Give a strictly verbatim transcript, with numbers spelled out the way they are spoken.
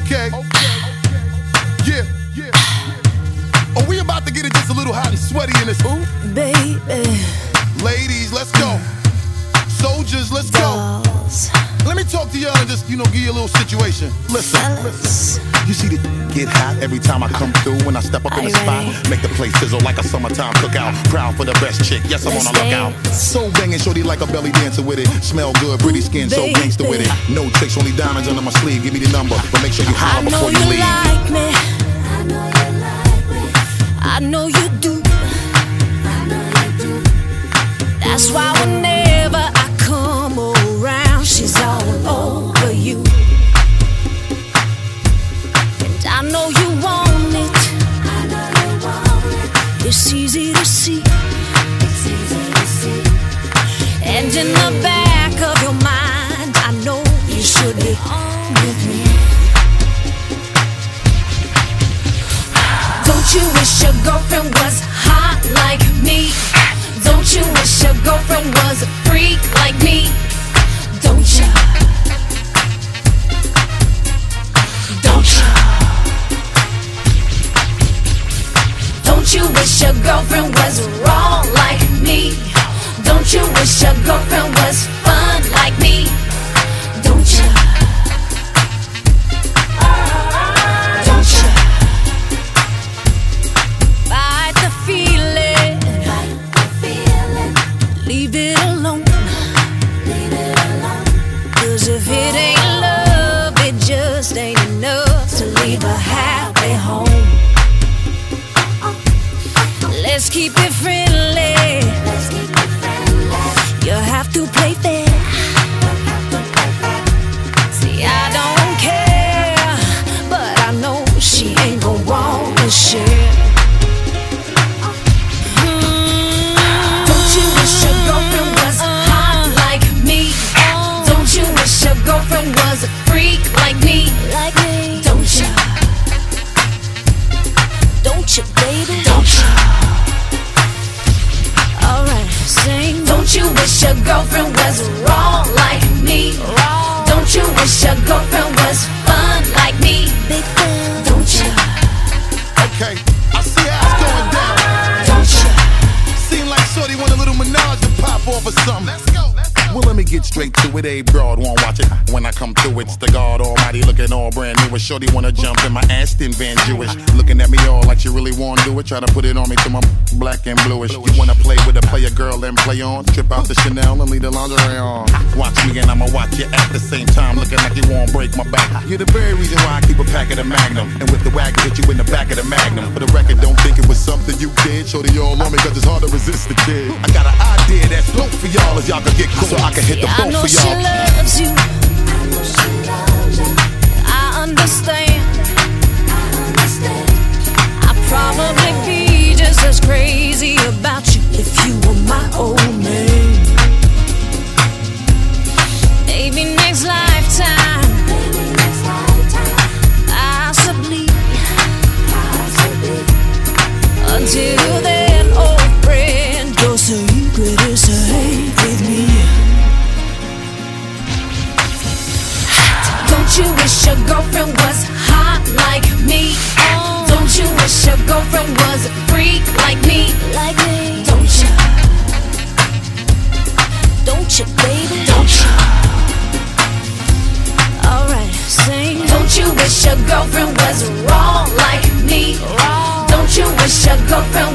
Okay. Yeah, yeah. Oh, we about to get it just a little hot and sweaty in this. Ooh, baby. Ladies, let's go. Soldiers, let's go. Dolls. Let me talk to y'all and just, you know, give you a little situation. Listen, listen. You see the get hot every time I come through. When I step up in the spot, make the place sizzle like a summertime cookout. Proud for the best chick, yes, I'm on a lookout. So banging, shorty like a belly dancer with it. Smell good, pretty skin, so gangster with it. No tricks, only diamonds under my sleeve. Give me the number, but make sure you holler before you leave. I know you like me. I know you like me. I know you do. I know you do. That's why whenever I come around, she's all over you. And I know you want it. I know you want it. It's easy to see. It's easy to see. And in the back of your mind, I know you should be on with me. Don't you wish your girlfriend was hot like me? Don't you wish your girlfriend was a freak like me? Don't you? Don't you? Don't you wish your girlfriend was raw like me? Don't you wish your girlfriend was fun like me? Don't you? Don't you? Fight the feeling. Fight the feeling. Leave it alone. Leave it alone. 'Cause if it ain't love, it just ain't enough to leave a happy home. Let's keep it friendly. Let's keep it friendly. You have to play fair. See, I don't care, but I know she ain't gon' want to share. Mm. Don't you wish your girlfriend was hot like me? Don't you wish your girlfriend was a freak like me? Like me? Don't you? Don't you, baby? Don't you? Alright, sing. Don't you wish your girlfriend was raw like me? Raw. Don't you wish your girlfriend was fun like me? Big fan. Don't you? Okay, I see how it's going down. Don't you? Seem like shorty want a little menage to pop off or something. Let's go, let's go. Well, let me get straight to it. A broad won't watch it. When I come through, it's the God Almighty looking all brand new. A shorty wanna jump in my Aston Van Jewish, looking at me all like she really wanna do it. Try to put it on me till my black and bluish. You wanna play with a player girl and play on? Trip out the Chanel and leave the lingerie on. Watch me and I'ma watch you at the same time, looking like you won't break my back. You're the very reason why I keep a pack of the Magnum, and with the wagon hit you in the back of the Magnum. For the record, don't think it was something you did. Shorty all on me 'cause it's hard to resist the kid. I got an idea that's dope for y'all if y'all could get cool, so I can hit the phone for y'all. She loves you. I know she loves you. I understand. I understand. I'd probably be just as crazy about you if you were my old man. Maybe next lifetime. Maybe next lifetime. Possibly. Possibly. Until then, old friend, your secret is safe with me. Don't you wish your girlfriend was hot like me? Don't you wish your girlfriend was a freak like me? Like me? Don't you? Don't you, baby? Don't you? Alright, sing. Don't you wish your girlfriend was raw like me? Raw. Don't you wish your girlfriend